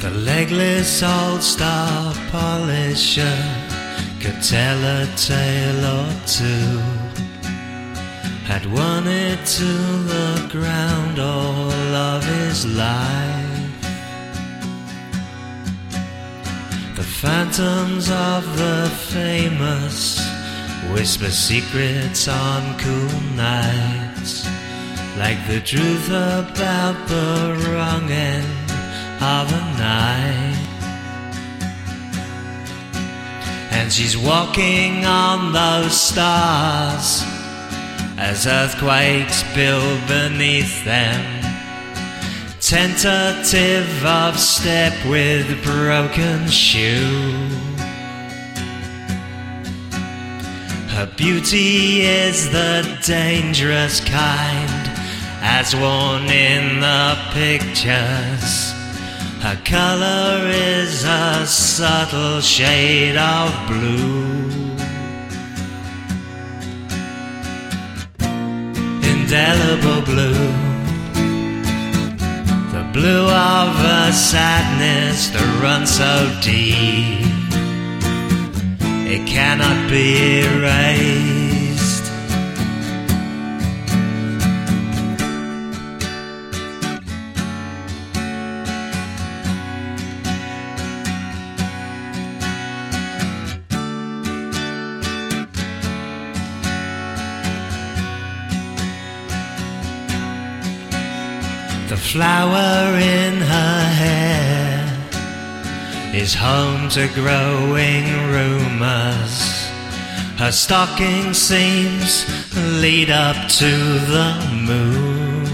The legless old star polisher could tell a tale or two, had won it to the ground all of his life. The phantoms of the famous whisper secrets on cool nights, like the truth about the wrong end of a night. And she's walking on those stars as earthquakes build beneath them, tentative of step with broken shoe. Her beauty is the dangerous kind, as worn in the pictures. Her color is a subtle shade of blue, indelible blue, the blue of a sadness that runs so deep it cannot be erased. The flower in her hair is home to growing rumors. Her stocking seams lead up to the moon.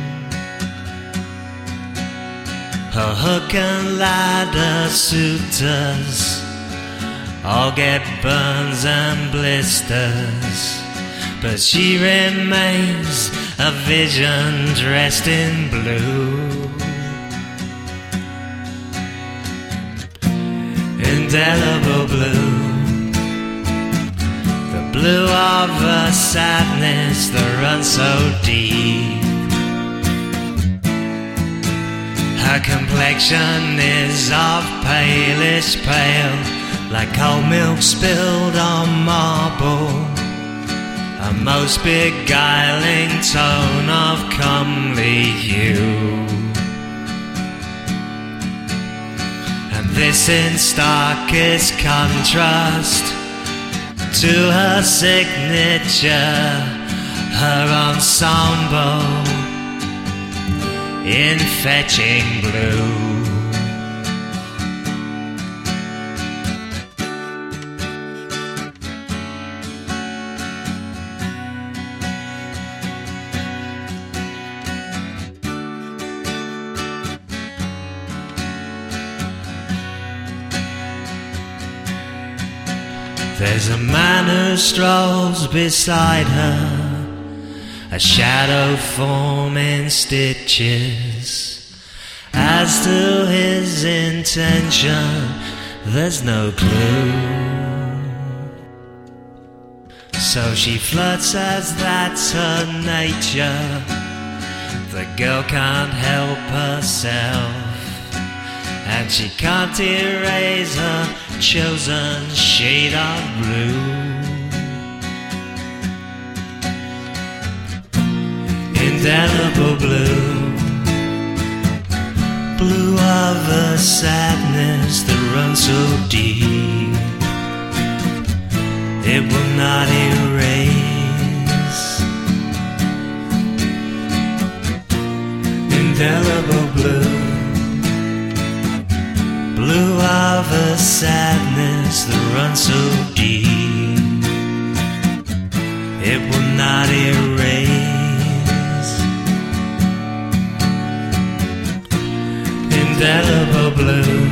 Her hook and ladder suitors all get burns and blisters, but she remains a vision dressed in blue, indelible blue, the blue of a sadness that runs so deep. Her complexion is of palish pale, like cold milk spilled on marble, a most beguiling tone of comely hue. And this in starkest contrast to her signature, her ensemble in fetching blue. There's a man who strolls beside her, a shadow form in stitches. As to his intention, there's no clue. So she flirts as that's her nature. The girl can't help herself, and she can't erase her chosen shade of blue, indelible blue, blue of a sadness that runs so deep it will not erase, indelible blue, blue of a sadness that runs so deep it will not erase, indelible blue,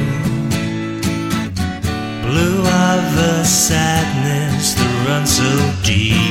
blue of a sadness that runs so deep